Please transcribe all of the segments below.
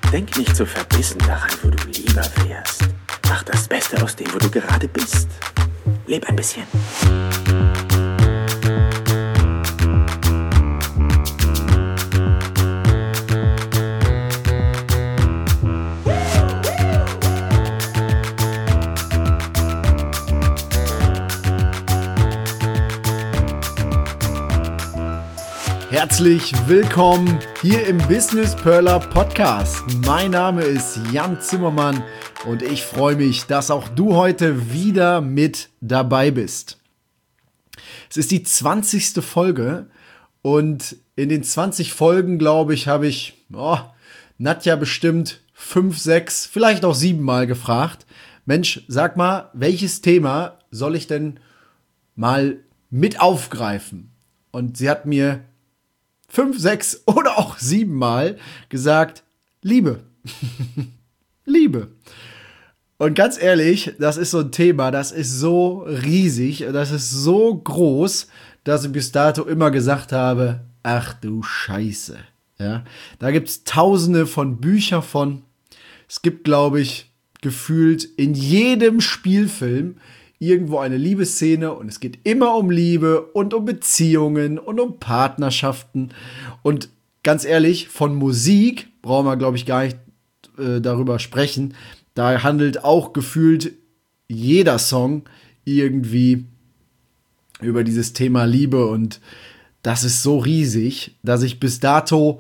Denk nicht so verbissen daran, wo du lieber wärst. Mach das Beste aus dem, wo du gerade bist. Leb ein bisschen. Herzlich willkommen hier im Business Perler Podcast. Mein Name ist Jan Zimmermann und ich freue mich, dass auch du heute wieder mit dabei bist. Es ist die 20. Folge und in den 20 Folgen, glaube ich, habe ich Nadja bestimmt 5, 6, vielleicht auch 7 Mal gefragt. Mensch, sag mal, welches Thema soll ich denn mal mit aufgreifen? Und sie hat mir 5, 6 oder auch 7 Mal gesagt, Liebe. Liebe. Und ganz ehrlich, das ist so ein Thema, das ist so riesig, das ist so groß, dass ich bis dato immer gesagt habe, ach du Scheiße. Ja, da gibt es tausende von Büchern von. Es gibt, glaube ich, gefühlt in jedem Spielfilm irgendwo eine Liebesszene und es geht immer um Liebe und um Beziehungen und um Partnerschaften. Und ganz ehrlich, von Musik brauchen wir, glaube ich, gar nicht darüber sprechen. Da handelt auch gefühlt jeder Song irgendwie über dieses Thema Liebe und das ist so riesig, dass ich bis dato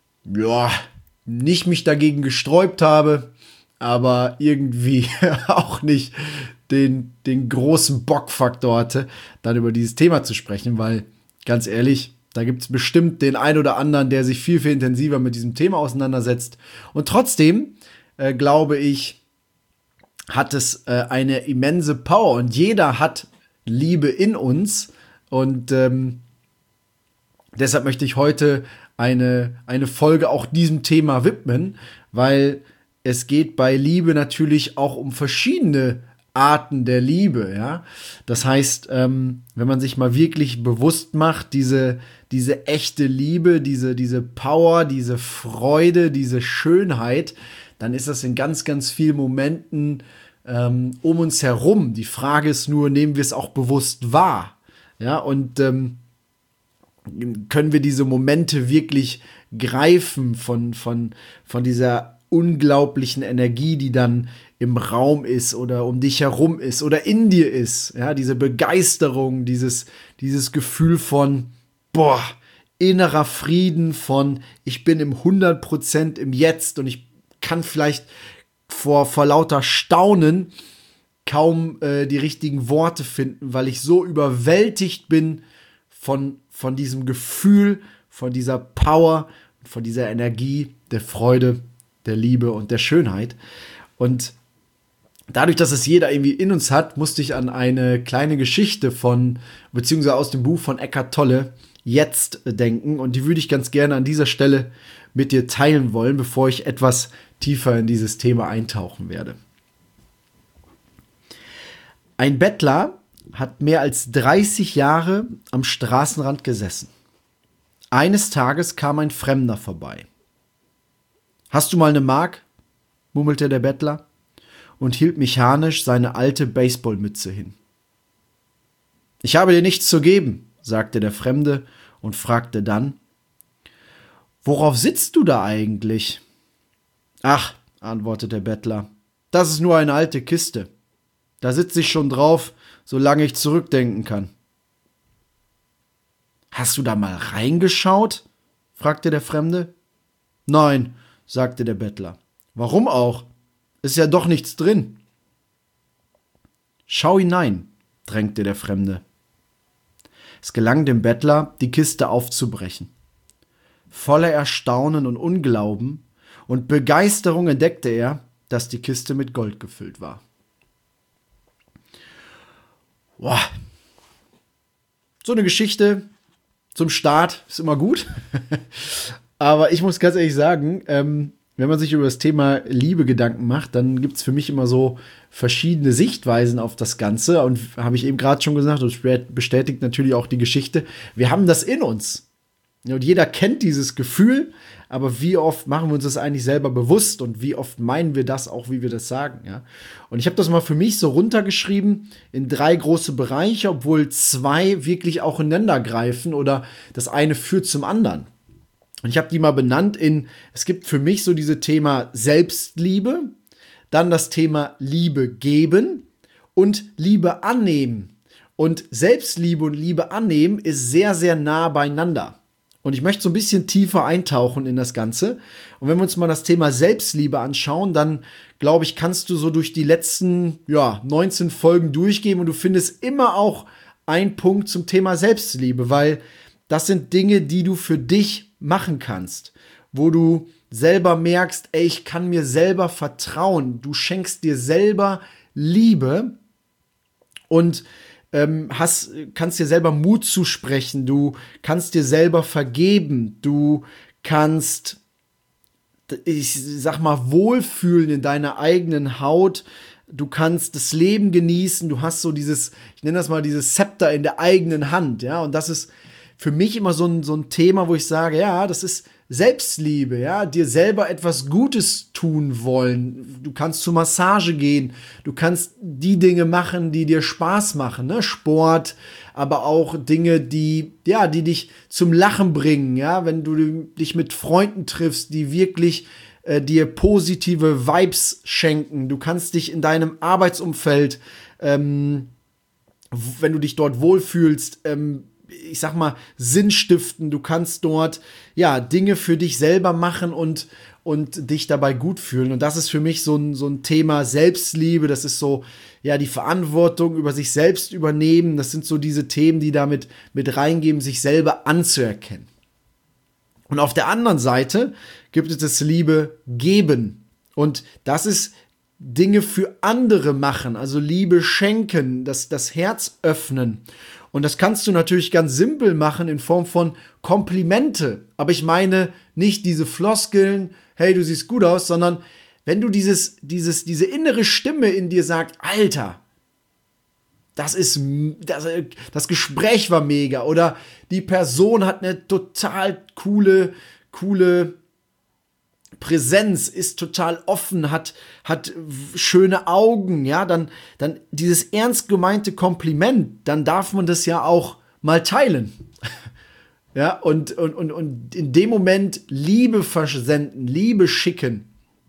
nicht mich dagegen gesträubt habe, aber irgendwie auch nicht den großen Bockfaktor hatte, dann über dieses Thema zu sprechen, weil, ganz ehrlich, da gibt es bestimmt den einen oder anderen, der sich viel, viel intensiver mit diesem Thema auseinandersetzt. Und trotzdem, glaube ich, hat es eine immense Power und jeder hat Liebe in uns und deshalb möchte ich heute eine Folge auch diesem Thema widmen, weil es geht bei Liebe natürlich auch um verschiedene Arten der Liebe, ja. Das heißt, wenn man sich mal wirklich bewusst macht, diese echte Liebe, diese Power, diese Freude, diese Schönheit, dann ist das in ganz, ganz vielen Momenten um uns herum. Die Frage ist nur, nehmen wir es auch bewusst wahr? Ja, und können wir diese Momente wirklich greifen von dieser unglaublichen Energie, die dann im Raum ist oder um dich herum ist oder in dir ist, ja, diese Begeisterung, dieses Gefühl von, innerer Frieden, von, ich bin im 100% im Jetzt und ich kann vielleicht vor lauter Staunen kaum die richtigen Worte finden, weil ich so überwältigt bin von diesem Gefühl, von dieser Power, von dieser Energie, der Freude, der Liebe und der Schönheit. Und dadurch, dass es jeder irgendwie in uns hat, musste ich an eine kleine Geschichte beziehungsweise aus dem Buch von Eckhart Tolle, Jetzt, denken. Und die würde ich ganz gerne an dieser Stelle mit dir teilen wollen, bevor ich etwas tiefer in dieses Thema eintauchen werde. Ein Bettler hat mehr als 30 Jahre am Straßenrand gesessen. Eines Tages kam ein Fremder vorbei. »Hast du mal eine Mark?« murmelte der Bettler und hielt mechanisch seine alte Baseballmütze hin. »Ich habe dir nichts zu geben«, sagte der Fremde und fragte dann, »Worauf sitzt du da eigentlich?« »Ach«, antwortete der Bettler, »das ist nur eine alte Kiste. Da sitze ich schon drauf, solange ich zurückdenken kann.« »Hast du da mal reingeschaut?« fragte der Fremde. »Nein«, sagte der Bettler. »Warum auch? Ist ja doch nichts drin.« »Schau hinein«, drängte der Fremde. Es gelang dem Bettler, die Kiste aufzubrechen. Voller Erstaunen und Unglauben und Begeisterung entdeckte er, dass die Kiste mit Gold gefüllt war. Boah. So eine Geschichte zum Start ist immer gut. Aber ich muss ganz ehrlich sagen, wenn man sich über das Thema Liebe Gedanken macht, dann gibt es für mich immer so verschiedene Sichtweisen auf das Ganze. Und habe ich eben gerade schon gesagt, und bestätigt natürlich auch die Geschichte, wir haben das in uns. Ja, und jeder kennt dieses Gefühl, aber wie oft machen wir uns das eigentlich selber bewusst und wie oft meinen wir das auch, wie wir das sagen, ja? Und ich habe das mal für mich so runtergeschrieben in 3 große Bereiche, obwohl 2 wirklich auch ineinander greifen oder das eine führt zum anderen. Und ich habe die mal benannt es gibt für mich so diese Thema Selbstliebe, dann das Thema Liebe geben und Liebe annehmen. Und Selbstliebe und Liebe annehmen ist sehr, sehr nah beieinander. Und ich möchte so ein bisschen tiefer eintauchen in das Ganze. Und wenn wir uns mal das Thema Selbstliebe anschauen, dann, glaube ich, kannst du so durch die letzten 19 Folgen durchgehen und du findest immer auch einen Punkt zum Thema Selbstliebe, weil das sind Dinge, die du für dich machen kannst, wo du selber merkst, ey, ich kann mir selber vertrauen. Du schenkst dir selber Liebe und kannst dir selber Mut zusprechen, du kannst dir selber vergeben, du kannst, ich sag mal, wohlfühlen in deiner eigenen Haut, du kannst das Leben genießen, du hast so dieses, ich nenne das mal dieses Zepter in der eigenen Hand, ja, und das ist für mich immer so ein Thema, wo ich sage, ja, das ist Selbstliebe, ja, dir selber etwas Gutes tun wollen. Du kannst zur Massage gehen, du kannst die Dinge machen, die dir Spaß machen, ne? Sport, aber auch Dinge, die dich zum Lachen bringen, ja, wenn du dich mit Freunden triffst, die wirklich dir positive Vibes schenken. Du kannst dich in deinem Arbeitsumfeld, wenn du dich dort wohlfühlst, ich sag mal, Sinn stiften. Du kannst dort, Dinge für dich selber machen und dich dabei gut fühlen. Und das ist für mich so ein Thema Selbstliebe. Das ist so, die Verantwortung über sich selbst übernehmen. Das sind so diese Themen, die damit mit reingeben, sich selber anzuerkennen. Und auf der anderen Seite gibt es das Liebe geben. Und das ist Dinge für andere machen, also Liebe schenken, das Herz öffnen. Und das kannst du natürlich ganz simpel machen in Form von Komplimente. Aber ich meine nicht diese Floskeln, hey, du siehst gut aus, sondern wenn du diese innere Stimme in dir sagt, Alter, das Gespräch war mega oder die Person hat eine total coole Präsenz, ist total offen, hat schöne Augen, ja, dann dieses ernst gemeinte Kompliment, dann darf man das ja auch mal teilen. Ja, und in dem Moment Liebe versenden, Liebe schicken.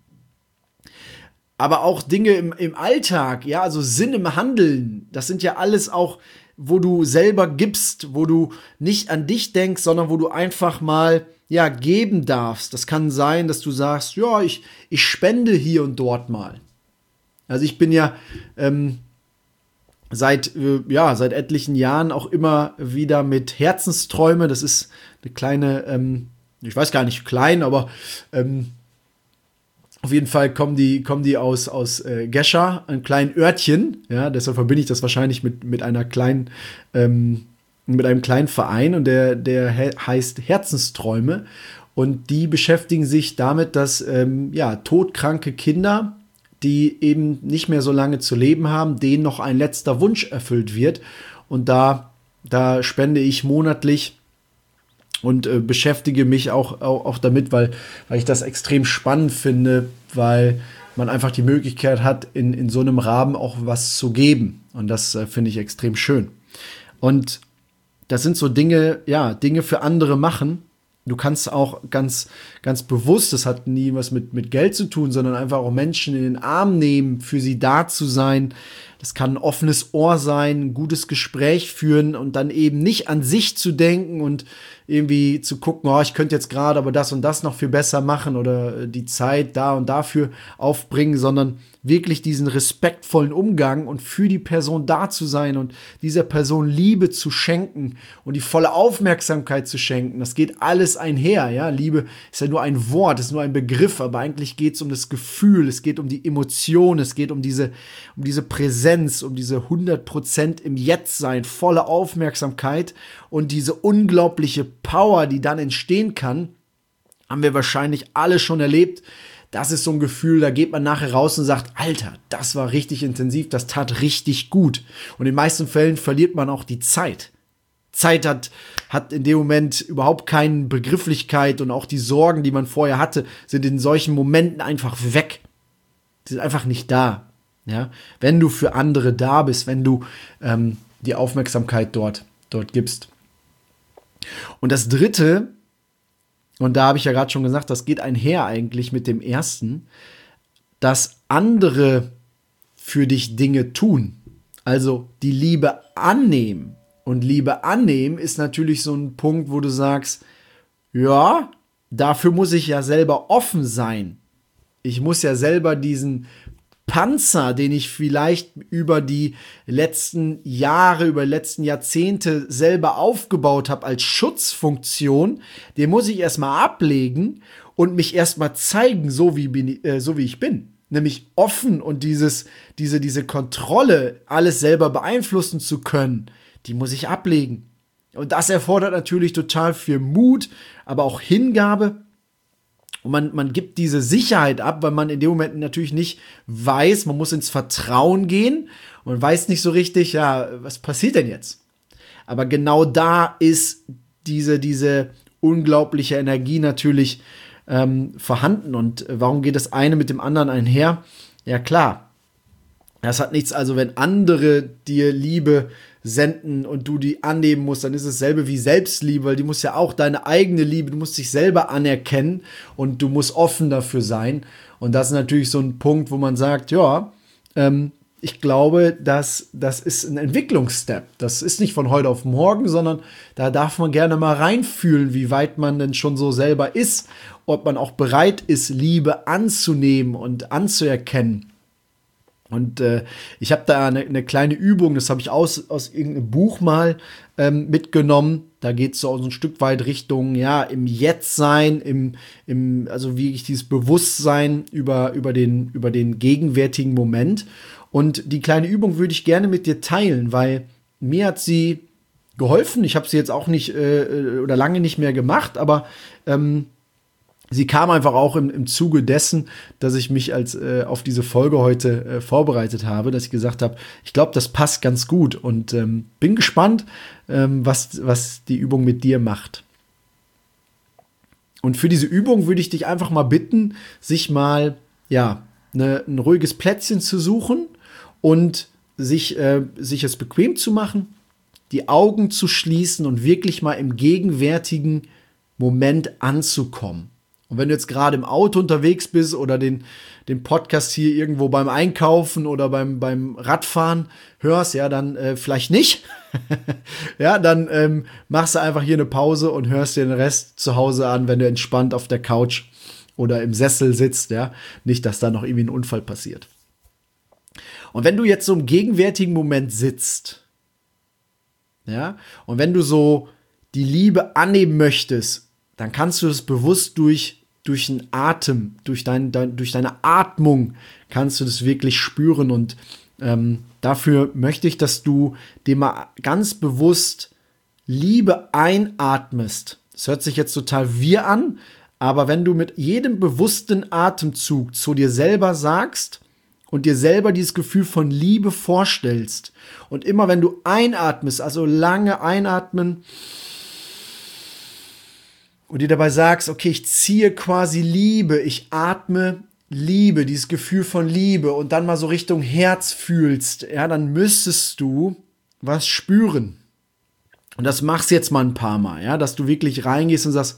Aber auch Dinge im Alltag, ja, also Sinn im Handeln, das sind ja alles auch, wo du selber gibst, wo du nicht an dich denkst, sondern wo du einfach mal geben darfst. Das kann sein, dass du sagst, ich spende hier und dort mal. Also ich bin seit etlichen Jahren auch immer wieder mit Herzensträume, das ist eine kleine, ich weiß gar nicht, klein, aber auf jeden Fall kommen die aus Gescher, ein kleinen Örtchen, ja, deshalb verbinde ich das wahrscheinlich mit einer kleinen, mit einem kleinen Verein und der heißt Herzensträume und die beschäftigen sich damit, dass todkranke Kinder, die eben nicht mehr so lange zu leben haben, denen noch ein letzter Wunsch erfüllt wird und da spende ich monatlich und beschäftige mich auch damit, weil ich das extrem spannend finde, weil man einfach die Möglichkeit hat, in so einem Rahmen auch was zu geben und das finde ich extrem schön. Und das sind so Dinge für andere machen. Du kannst auch ganz, ganz bewusst, das hat nie was mit Geld zu tun, sondern einfach auch Menschen in den Arm nehmen, für sie da zu sein. Das kann ein offenes Ohr sein, ein gutes Gespräch führen und dann eben nicht an sich zu denken und irgendwie zu gucken, ich könnte jetzt gerade aber das und das noch viel besser machen oder die Zeit da und dafür aufbringen, sondern wirklich diesen respektvollen Umgang und für die Person da zu sein und dieser Person Liebe zu schenken und die volle Aufmerksamkeit zu schenken. Das geht alles einher, ja. Liebe ist ja nur ein Wort, ist nur ein Begriff, aber eigentlich geht es um das Gefühl, es geht um die Emotion, es geht um diese Präsenz, um diese 100% im Jetzt-Sein, volle Aufmerksamkeit und diese unglaubliche Power, die dann entstehen kann, haben wir wahrscheinlich alle schon erlebt. Das ist so ein Gefühl, da geht man nachher raus und sagt, Alter, das war richtig intensiv, das tat richtig gut. Und in den meisten Fällen verliert man auch die Zeit. Zeit hat hat in dem Moment überhaupt keine Begrifflichkeit und auch die Sorgen, die man vorher hatte, sind in solchen Momenten einfach weg. Die sind einfach nicht da. Ja? Wenn du für andere da bist, wenn du die Aufmerksamkeit dort gibst. Und das Dritte, und da habe ich ja gerade schon gesagt, das geht einher eigentlich mit dem Ersten, dass andere für dich Dinge tun. Also die Liebe annehmen. Und Liebe annehmen ist natürlich so ein Punkt, wo du sagst, ja, dafür muss ich ja selber offen sein. Ich muss ja selber diesen Panzer, den ich vielleicht über die letzten Jahre, über die letzten Jahrzehnte selber aufgebaut habe als Schutzfunktion, den muss ich erstmal ablegen und mich erstmal zeigen, so wie ich bin. Nämlich offen und diese Kontrolle, alles selber beeinflussen zu können, die muss ich ablegen. Und das erfordert natürlich total viel Mut, aber auch Hingabe. Und man gibt diese Sicherheit ab, weil man in dem Moment natürlich nicht weiß, man muss ins Vertrauen gehen und weiß nicht so richtig, ja, was passiert denn jetzt? Aber genau da ist diese unglaubliche Energie natürlich vorhanden. Und warum geht das eine mit dem anderen einher? Ja klar, das hat nichts, also wenn andere dir Liebe senden und du die annehmen musst, dann ist es dasselbe wie Selbstliebe, weil die muss ja auch deine eigene Liebe, du musst dich selber anerkennen und du musst offen dafür sein. Und das ist natürlich so ein Punkt, wo man sagt, ja, ich glaube, das ist ein Entwicklungsstep. Das ist nicht von heute auf morgen, sondern da darf man gerne mal reinfühlen, wie weit man denn schon so selber ist, ob man auch bereit ist, Liebe anzunehmen und anzuerkennen. Und ich habe da eine kleine Übung, das habe ich aus irgendeinem Buch mal mitgenommen. Da geht es so ein Stück weit Richtung, ja, im Jetzt-Sein, also wie ich dieses Bewusstsein über den gegenwärtigen Moment. Und die kleine Übung würde ich gerne mit dir teilen, weil mir hat sie geholfen. Ich habe sie jetzt auch nicht oder lange nicht mehr gemacht, aber sie kam einfach auch im Zuge dessen, dass ich mich auf diese Folge heute vorbereitet habe, dass ich gesagt habe, ich glaube, das passt ganz gut und bin gespannt, was die Übung mit dir macht. Und für diese Übung würde ich dich einfach mal bitten, sich mal ein ruhiges Plätzchen zu suchen und sich es bequem zu machen, die Augen zu schließen und wirklich mal im gegenwärtigen Moment anzukommen. Und wenn du jetzt gerade im Auto unterwegs bist oder den Podcast hier irgendwo beim Einkaufen oder beim Radfahren hörst, ja, dann vielleicht nicht. Ja, dann machst du einfach hier eine Pause und hörst dir den Rest zu Hause an, wenn du entspannt auf der Couch oder im Sessel sitzt, ja. Nicht, dass da noch irgendwie ein Unfall passiert. Und wenn du jetzt so im gegenwärtigen Moment sitzt, ja, und wenn du so die Liebe annehmen möchtest, dann kannst du es bewusst durch den Atem, durch deine Atmung kannst du das wirklich spüren. Und dafür möchte ich, dass du dir mal ganz bewusst Liebe einatmest. Das hört sich jetzt total wir an, aber wenn du mit jedem bewussten Atemzug zu dir selber sagst und dir selber dieses Gefühl von Liebe vorstellst und immer wenn du einatmest, also lange einatmen, und dir dabei sagst, okay, ich ziehe quasi Liebe, ich atme Liebe, dieses Gefühl von Liebe und dann mal so Richtung Herz fühlst, ja, dann müsstest du was spüren. Und das machst du jetzt mal ein paar Mal, ja, dass du wirklich reingehst und sagst,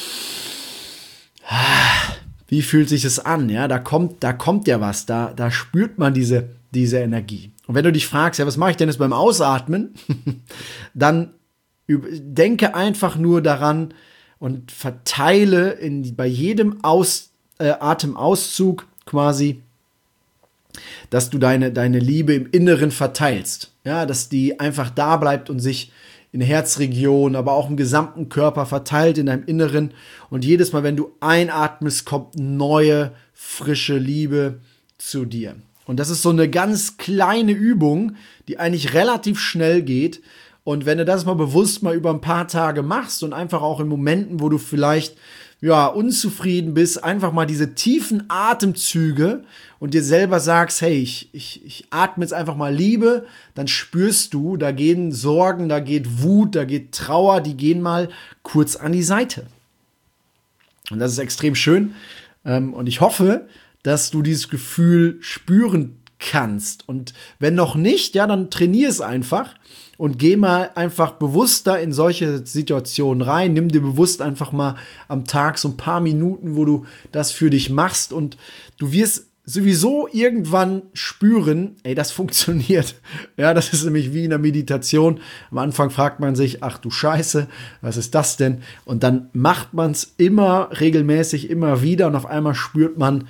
wie fühlt sich das an, ja, da kommt ja was, da spürt man diese Energie. Und wenn du dich fragst, ja, was mache ich denn jetzt beim Ausatmen, dann denke einfach nur daran, und verteile bei jedem Atemauszug quasi, dass du deine Liebe im Inneren verteilst. Ja, dass die einfach da bleibt und sich in der Herzregion, aber auch im gesamten Körper verteilt in deinem Inneren. Und jedes Mal, wenn du einatmest, kommt neue, frische Liebe zu dir. Und das ist so eine ganz kleine Übung, die eigentlich relativ schnell geht. Und wenn du das mal bewusst mal über ein paar Tage machst und einfach auch in Momenten, wo du vielleicht unzufrieden bist, einfach mal diese tiefen Atemzüge und dir selber sagst, hey, ich atme jetzt einfach mal Liebe, dann spürst du, da gehen Sorgen, da geht Wut, da geht Trauer, die gehen mal kurz an die Seite. Und das ist extrem schön. Und ich hoffe, dass du dieses Gefühl spüren kannst. Und wenn noch nicht, ja, dann trainier es einfach und geh mal einfach bewusster in solche Situationen rein. Nimm dir bewusst einfach mal am Tag so ein paar Minuten, wo du das für dich machst, und du wirst sowieso irgendwann spüren, ey, das funktioniert. Ja, das ist nämlich wie in der Meditation. Am Anfang fragt man sich, ach du Scheiße, was ist das denn? Und dann macht man es immer regelmäßig, immer wieder, und auf einmal spürt man,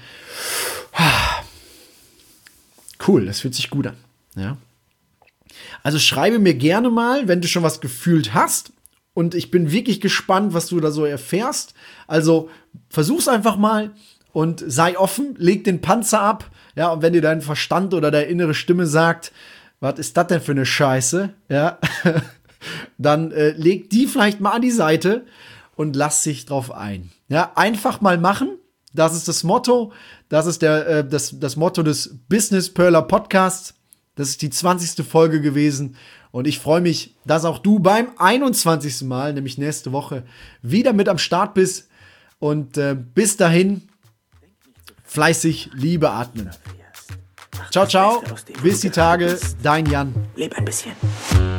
cool, das fühlt sich gut an. Ja. Also schreibe mir gerne mal, wenn du schon was gefühlt hast. Und ich bin wirklich gespannt, was du da so erfährst. Also versuch's einfach mal und sei offen, leg den Panzer ab. Ja, und wenn dir dein Verstand oder deine innere Stimme sagt, was ist das denn für eine Scheiße? Ja, dann leg die vielleicht mal an die Seite und lass dich drauf ein. Ja, einfach mal machen. Das ist das Motto. Das ist das Motto des Business Perler Podcasts. Das ist die 20. Folge gewesen. Und ich freue mich, dass auch du beim 21. Mal, nämlich nächste Woche, wieder mit am Start bist. Und bis dahin, fleißig Liebe atmen. Ciao, ciao. Bis die Tage. Dein Jan. Leb ein bisschen.